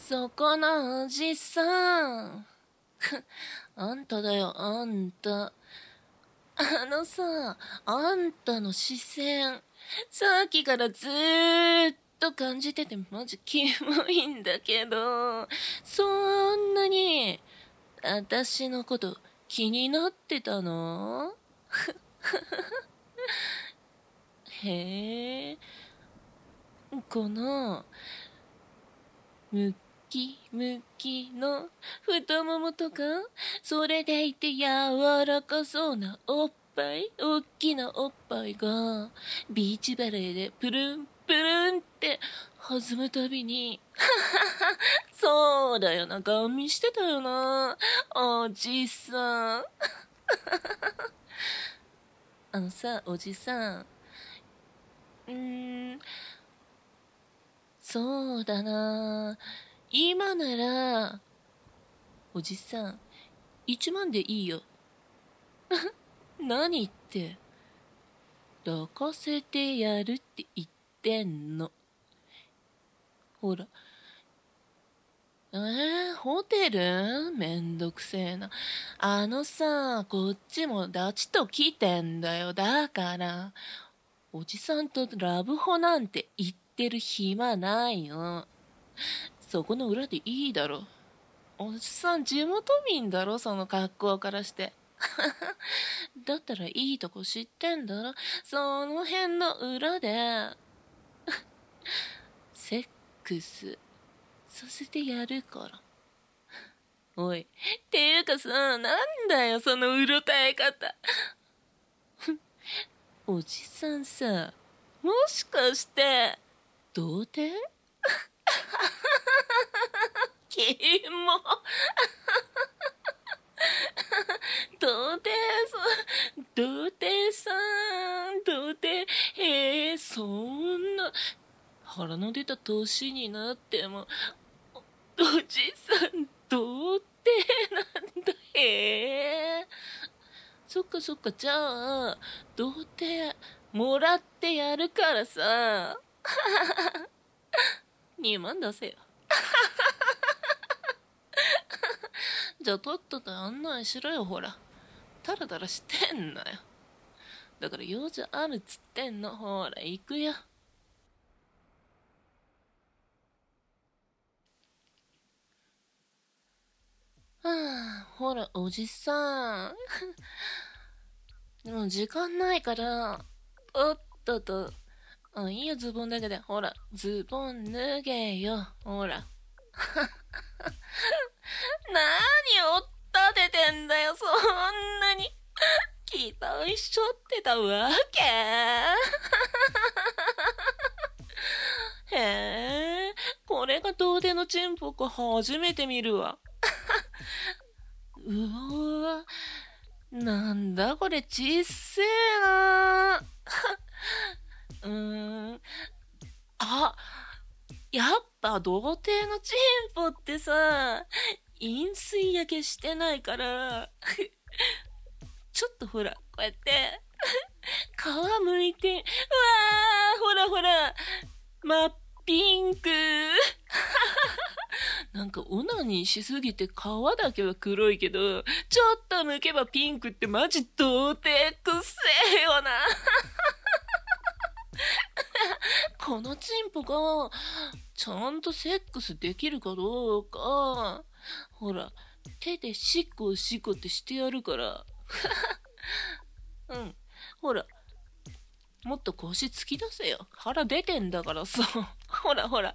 そこのおじさん。あんただよ、あんた。あんたの視線。さっきからずーっと感じててマジキモいんだけど、そんなに、私のこと気になってたの？へえ、この、ムキムキの太ももとか、それでいて柔らかそうなおっぱい、おっきなおっぱいが、ビーチバレーでプルンプルンって弾むたびに、そうだよな、ガン見してたよな、おじさん。おじさん。そうだな。今なら、おじさん、1万でいいよ。何って、抱かせてやるって言ってんの。ほら。ホテルめんどくせえな。こっちもダチと来てんだよ。だから、おじさんとラブホなんて言ってる暇ないよ。そこの裏でいいだろ。おじさん地元民だろ、その格好からして。だったらいいとこ知ってんだろ。その辺の裏で、セックスさせてやるから。おい、っていうかさ、なんだよ、そのうろたえ方。おじさんさ、もしかして、童貞？キモ。童貞、そんな、腹の出た年になっても、おじさん、童貞なんだ。そっか、じゃあ、童貞、もらってやるからさ、2万出せよ。じゃあとっとと案内しろよ、ほら。タラタラしてんなよ。だから用事あるっつってんの。ほら、行くよ。ほら、おじさん。でも時間ないから、おっとと。いいよ、ズボンだけで。ほら、ズボン脱げよ。ほら。何を立ててんだよ、そんなに。期待しちゃってたわけ？へえ、これが童貞のチンポか初めて見るわ。うわ、なんだこれちっせえな。あ、やっぱ童貞のチンポってさ、飲水焼けしてないから、ちょっとほら、こうやって、皮むいて、うわー、ほら、真っピンク。なんかオナニーしすぎて皮だけは黒いけど、ちょっと剥けばピンクってマジ童貞くっせえよな。このチンポがちゃんとセックスできるかどうか、ほら、手でシコシコってしてやるから。ほら、もっと腰突き出せよ。腹出てんだからさ。ほら。はい。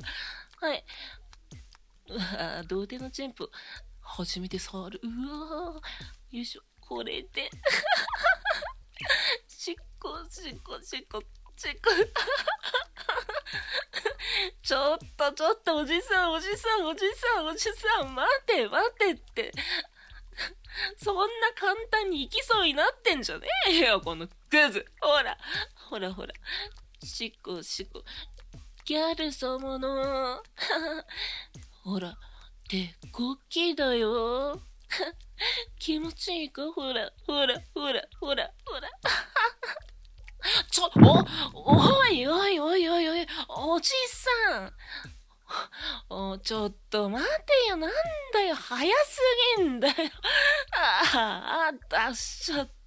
うわ童貞のチンポ、初めて触る。うわよいしょ。これで。しっこ。ちょっと、おじさん、待てって。そんな簡単に行きそうになってんじゃねえよ、このクズ。ほら。しっこ。ギャル様の。ほら、手こきだよ。気持ちいいか？ほら。おい、おじさん。 ちょっと待てよ、なんだよ、早すぎんだよ。出しちゃって。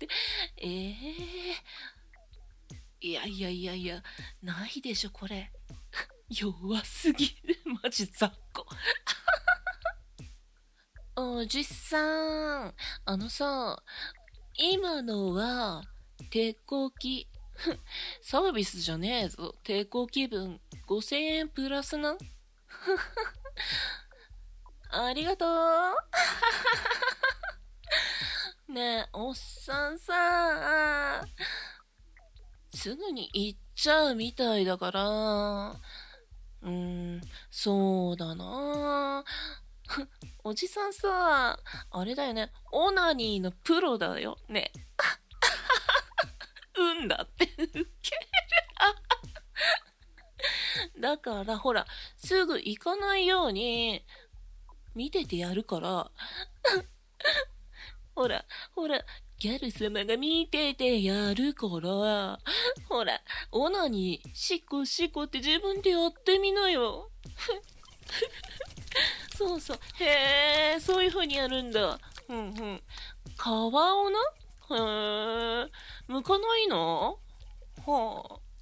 いや、ないでしょ、これ。弱すぎる、マジ雑魚。おじさん、さ、今のは、抵抗期。サービスじゃねえぞ。抵抗気分5000円プラスな。ありがとう。ねえ、おっさんさ、すぐに行っちゃうみたいだから、そうだな。おじさんさ、あれだよね、オナニーのプロだよね。だってウケる。だからほら、すぐ行かないように見ててやるから。ほら、ギャル様が見ててやるから。ほら、オナにシコって自分でやってみなよ。そう。へえ、そういう風にやるんだ。皮をな、向かないの？はあ。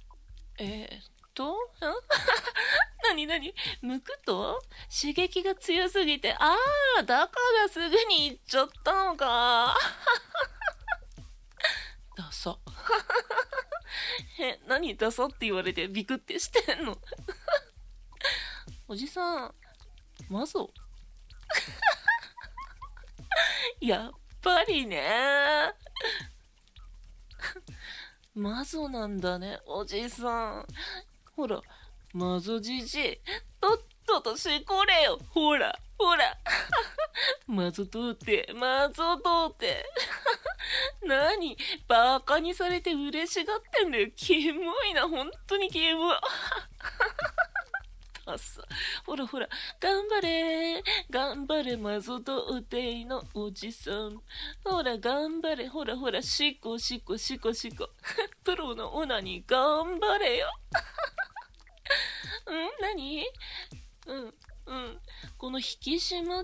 何向くと刺激が強すぎて、だからすぐに行っちゃったのか。ダサ。何ダサって言われてビクってしてんの。おじさん、マゾ。やっぱりね。マゾなんだね、おじさん。ほら、マゾじじい、とっととしこれよ。ほら。マゾ童貞。何バカにされて嬉しがってんだよ。キモいな、本当にキモい。ほら、頑張れ、マゾ童貞のおじさん。ほら、頑張れ、ほら、シコ。プロのオナに頑張れよ。何？この引き締まった、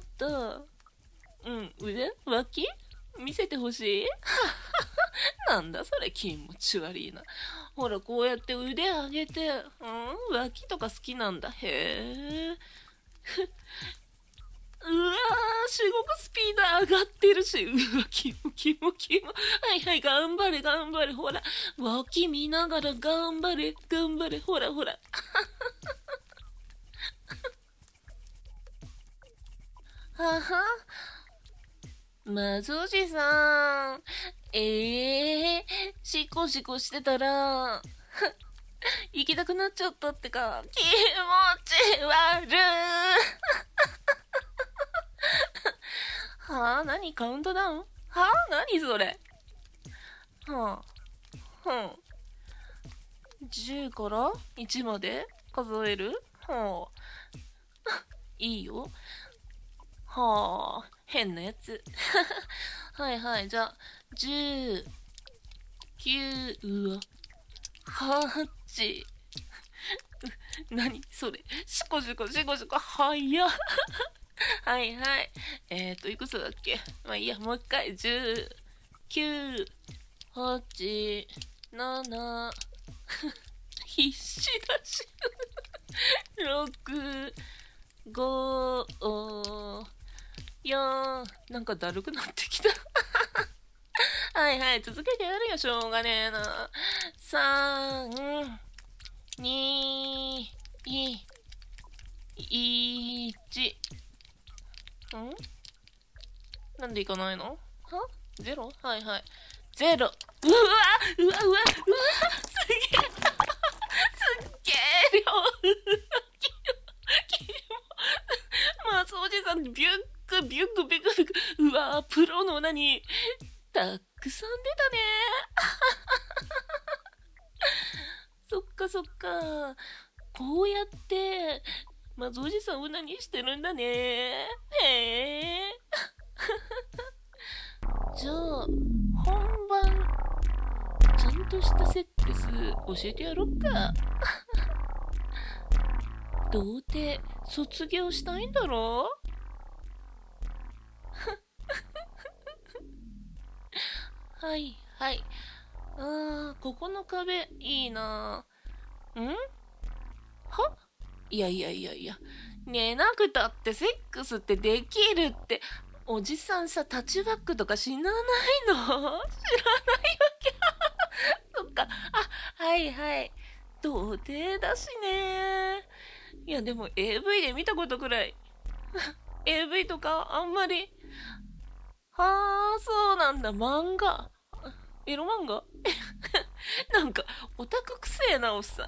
脇見せてほしい。なんだそれ、気持ち悪いな。ほら、こうやって腕上げて、脇とか好きなんだ。へえ。うわー、すごくスピード上がってるし、うわ、キモ。はい、頑張れ、ほら、脇見ながら頑張れ、ほら。はは、マゾおじさん、シコしてたら、行きたくなっちゃったってか、気持ち悪い。何カウントダウン？何それ？10から1まで数える？いいよ。変なやつ。はい、じゃあ、10、9、8。何それ？シコ、早っ。はい。いくつだっけ？まあいいや、もう一回。10、9、8、7、必死だし。6、5、4、なんかだるくなってきた。はい、続けてやるよ、しょうがねえな。3、2、1。なんでいかないの？ゼロ？はい。ゼロ。うわすげえ。すっげえ量。マツおじさん、ビュック。うわプロの何たくさん出たね。そっか。こうやってマツおじさんを何してるんだね。へえ。じゃあ本番ちゃんとしたセックス教えてやろっか。 童貞卒業したいんだろ？はいはい。ここの壁いいな。はいやいやいやいや。寝なくたってセックスってできるって、おじさんさ、タッチバックとか死なないの？知らないわけ。そっか。はいはい。童貞だしね。いやでも AV で見たことくらい。AV とかあんまり。はあ、そうなんだ。漫画。エロ漫画。なんか、オタクくせえな、おっさん。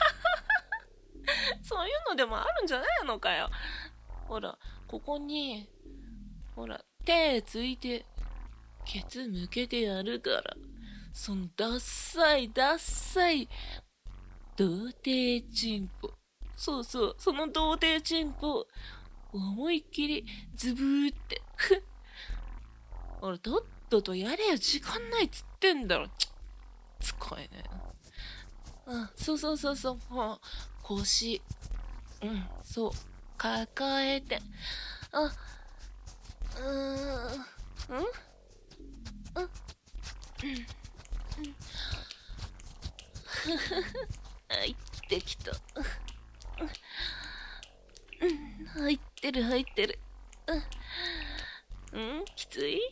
そういうのでもあるんじゃないのかよ。ほら、ここに、ほら、手ついて、ケツ向けてやるから。そのダッサい、ダッサい、童貞チンポ。そうそう、その童貞チンポ、思いっきりズブーって。ほら、とっととやれよ、時間ないっつってんだろ。使えねえな。そうそうそうそう、腰。そう。抱えて。あ、うーん、入ってきた。入ってる入ってる。きつい？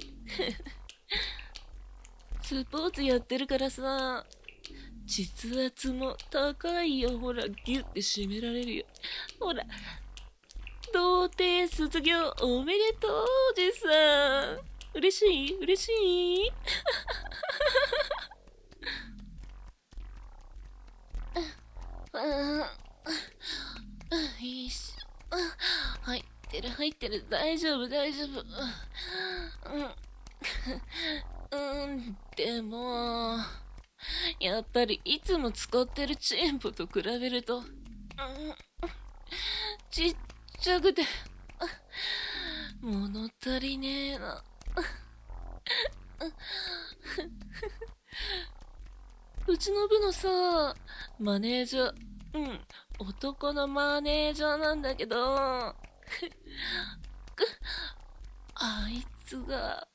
スポーツやってるからさ、実圧も高いよ。ほら、ギュッて締められるよ。ほら、童貞卒業おめでとう、おじさん。嬉しい嬉しい。よいしょ。入ってる入ってる。大丈夫大丈夫。でも、やっぱりいつも使ってるチンポと比べると、ちっちゃくて、物足りねえな。うちの部のさ、マネージャー、男のマネージャーなんだけど、あいつが、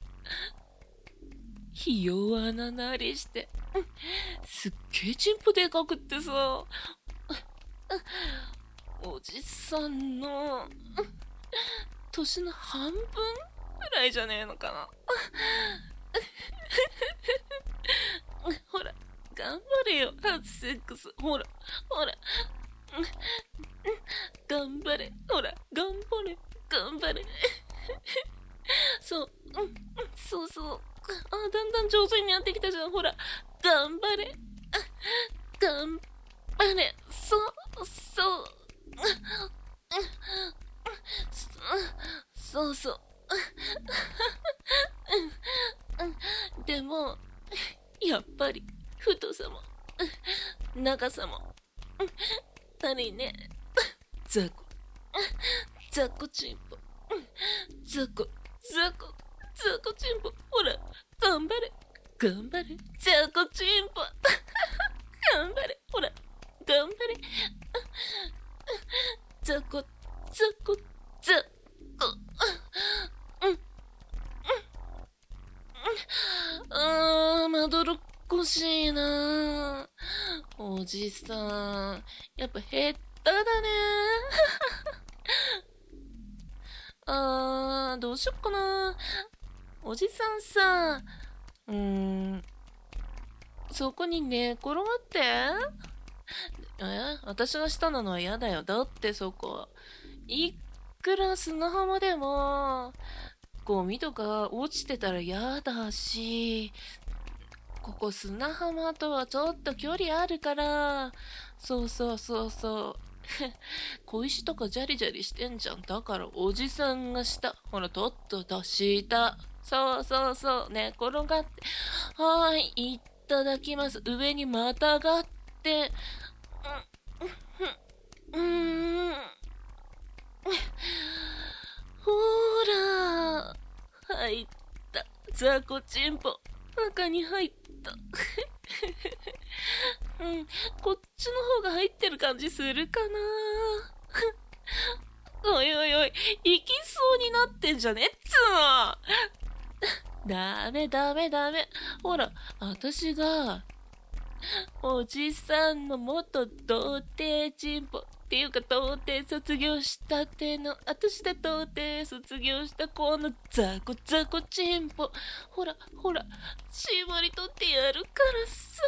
ひ弱ななりして、すっげえチンポでかくってさ、おじさんの、年の半分ぐらいじゃねえのかな。ほら、頑張れよ、初セックス。ほら、ほら。頑張れ、ほら、頑張れ、頑張れ。そう、そうそう。だんだん上手になってきたじゃん。ほら、頑張れ。頑張れ。そう、そう。そうそう。でも、やっぱり、太さも、長さも、足りねえ。ザコ、ザコチンポ。ザコ、ザコ、ザコチンポ。ほら、頑張れ、頑張れ、ザコチンポ。頑張れ、ほら、頑張れ。ザコ、ザコ、ザコ。まどろっこしいな。おじさん、やっぱ下手だね。どうしよっかな。おじさんさ、そこに寝転がって。私が下なのは嫌だよ。だってそこ、いくら砂浜でも、ゴミとか落ちてたら嫌だし、ここ砂浜とはちょっと距離あるから、そうそうそうそう。小石とかジャリジャリしてんじゃん。だからおじさんが下。ほら、とっとと下。そうそうそう。ね、転がって。はーい、いただきます。上にまたがって。ほら、入った。ザコチンポ。中に入った。こっちの方が入ってる感じするかな。 い、行きそうになってんじゃねっつうの。ダメ。ほら、私が、おじさんの元童貞チンポっていうか童貞卒業したての、私で童貞卒業したこのザコチンポ。ほら、絞り取ってやるからさ。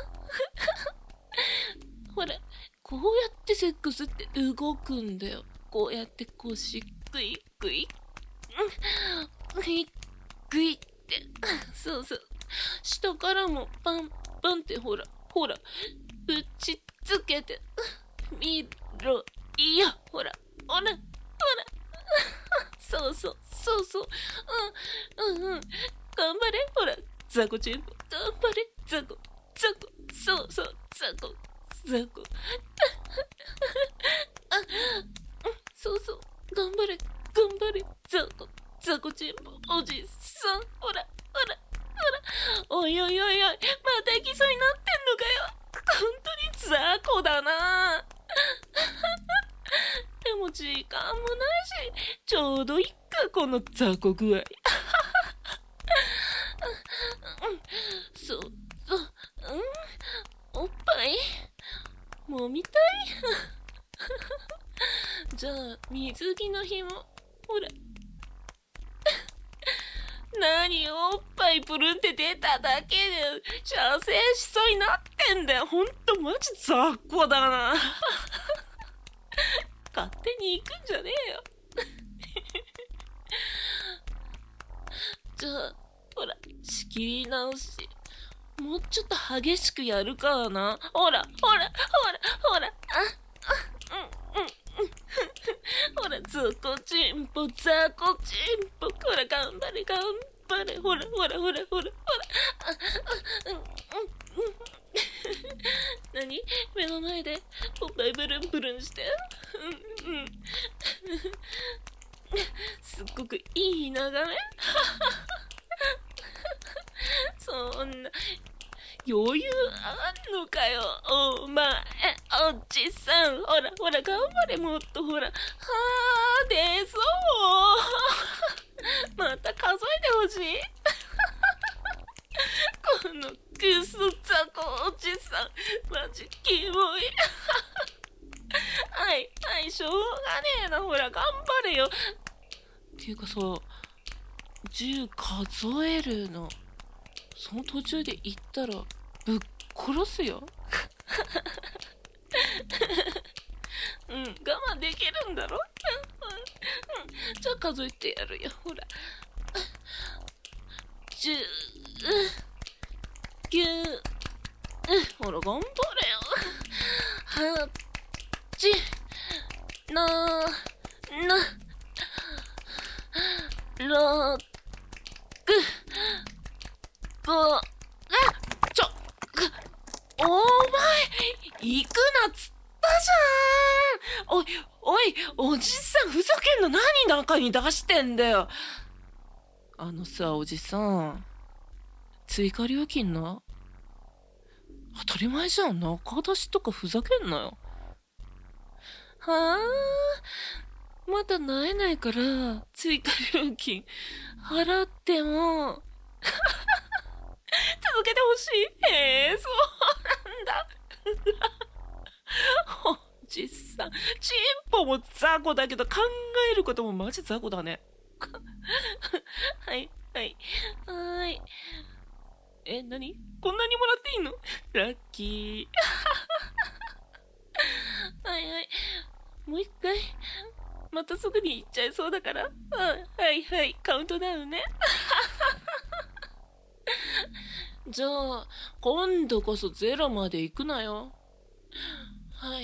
ほら、こうやってセックスって動くんだよ。こうやって腰グイグイって。そう。下からもパンってほら、打ちつけて。見ろ、いや、ほら。そう。うん。頑張れ、ほら。ザコチンポ、頑張れ、ザコ。そう、ザコ。そう、頑張れ、ザコチンポ、おじさん、ほら。おい、また行きそうになってんのかよ。本当にザコだな。でも時間もないし、ちょうどいっか、このザコ具合。そう、おっぱいもみたい。じゃあ、水着の紐、ほら。何おっぱいプルンって出ただけで射精しそうになってんだよ。ほんとマジ雑魚だな。勝手に行くんじゃねえよ。じゃあ、ほら、仕切り直し。もうちょっと激しくやるからな。ほら。ほら、ザコチンポ。ほら、頑張れ。ほら。何？目の前でおっぱいブルンして。すっごくいい眺め。そんな余裕あんのかよ、お前、おじさん。ほら、頑張れ、もっとほら。はあ、出そう。また数えてほしい。このクソザコおじさん、マジキモい。はい、しょうがねえな。ほら、頑張れよ。っていうかさ、10数えるの、その途中で言ったらぶっ殺すよ。我慢できるんだろ。じゃあ数えてやるよ。ほら、10、9、ほら頑張れよ。8、6、5、お前、行くなっつったじゃん。おい、おじさん、ふざけんの何中に出してんだよ。さ、おじさん、追加料金な。当たり前じゃん。中出しとかふざけんなよ。はあ、まだ慣れないから、追加料金払っても、続けてほしい。へえ、そうなんだ。おじさん、チンポも雑魚だけど考えることもマジ雑魚だね。はい。何？こんなにもらっていいの？ラッキー。はい。もう一回。またすぐに行っちゃいそうだから。はい。カウントダウンね。じゃあ、今度こそ0まで行くなよ。はい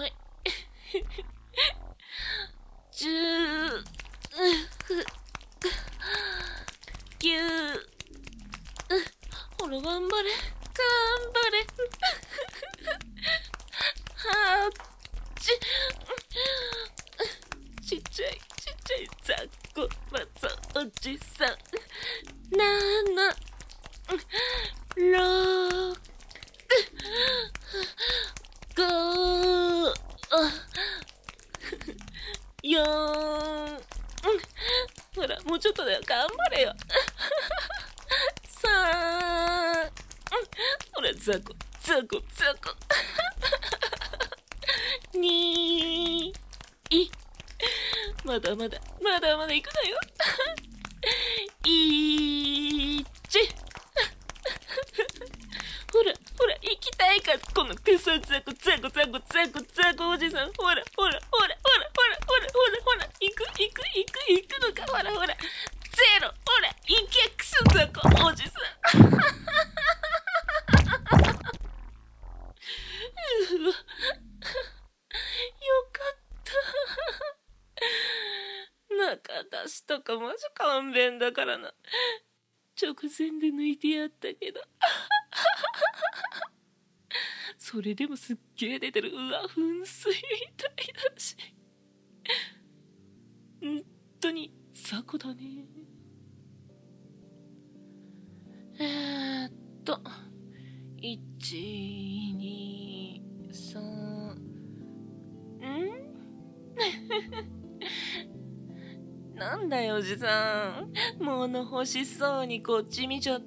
。10、9、ほら、頑張れ。8、ちっちゃい雑魚まずおじさん。7、6、5、4、 ほら、もうちょっとだよ。頑張れよ。3、ほら、ザコ、ザコ、ザコ。2、まだまだ、まだまだ行くなよ。1、ほら、ほら、行きたいか、このクソザコ、ザコ、ザコ、ザコ、ザコおじさん。ほら、ほら、ほら、ほら、ほら、ほら、ほら、ほら、行くのか、ほら、ほら。ゼロ、ほら、行け、クソザコおじさん。うわ、よかった。中出しとかマジ勘弁だからな。直前で抜いてやったけど。それでもすっげえ出てる。うわ、噴水みたいだし。本当に雑魚だね。1、2、3。なんだよおじさん、物欲しそうにこっち見ちゃって。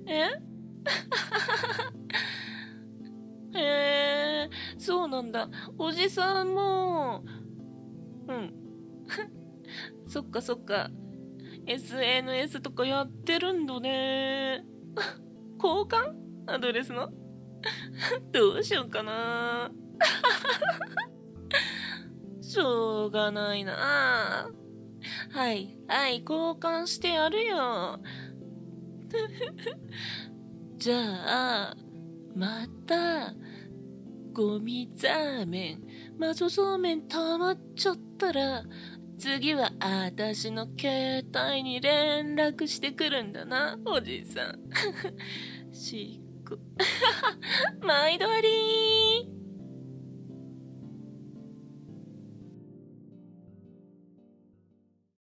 そうなんだ。おじさんもそっかそっか、 SNS とかやってるんだね。交換アドレスのどうしようかな。しょうがないな。はい、交換してやるよ。じゃあ、また、ゴミザーメン、マゾそうめん溜まっちゃったら、次はあたしの携帯に連絡してくるんだな、おじさん。しっこ。毎度ありー。